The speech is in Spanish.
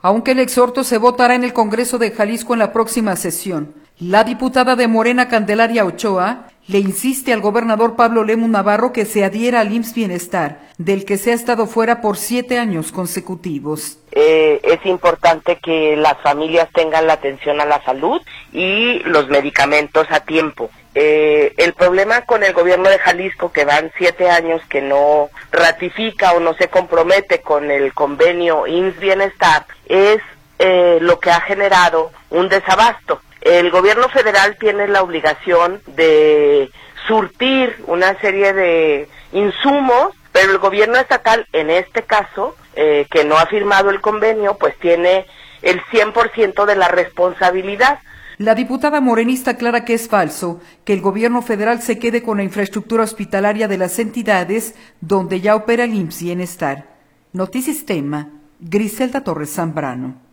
Aunque el exhorto se votará en el Congreso de Jalisco en la próxima sesión, la diputada de Morena, Candelaria Ochoa, le insiste al gobernador Pablo Lemus Navarro que se adhiera al IMSS Bienestar, del que se ha estado fuera por 7 años consecutivos. Es importante que las familias tengan la atención a la salud y los medicamentos a tiempo. El problema con el gobierno de Jalisco, que van 7 años que no ratifica o no se compromete con el convenio IMSS Bienestar, es lo que ha generado un desabasto. El gobierno federal tiene la obligación de surtir una serie de insumos, pero el gobierno estatal, en este caso, que no ha firmado el convenio, pues tiene el 100% de la responsabilidad. La diputada morenista aclara que es falso que el gobierno federal se quede con la infraestructura hospitalaria de las entidades donde ya opera el IMSS Bienestar. Notisistema, Griselda Torres Zambrano.